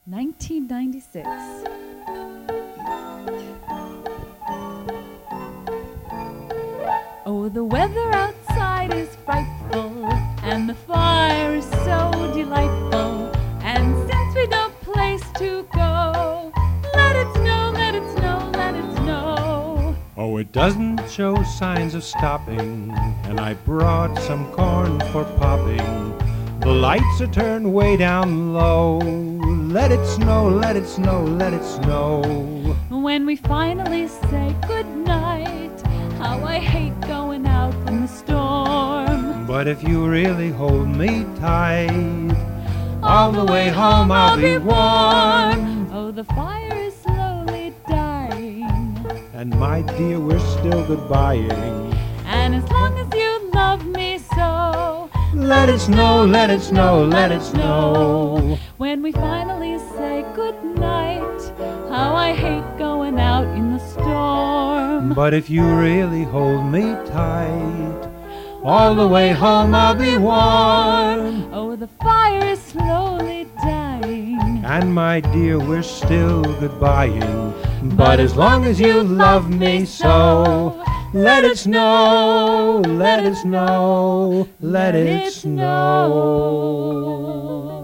1996. Oh, the weather outside is frightful, and the fire is so delightful. And since we've no place to go, let it snow, let it snow, let it snow. Oh, it doesn't show signs of stopping, and I brought some corn for popping. The lights are turned way down low. Let it snow, let it snow, let it snow. When we finally say goodnight, how I hate going out in the storm. But if you really hold me tight, all the way home I'll be warm. Oh, the fire is slowly dying, And my dear, we're still goodbying. and as long as you love me so, Let it snow, let it snow, let it snow. when we finally say goodnight, how I hate going out in the storm. But if you really hold me tight, all the way home I'll be warm. Oh, the fire is slowly dying, And my dear, we're still goodbying. But as long as you love me so, let it snow, let it snow, let it snow.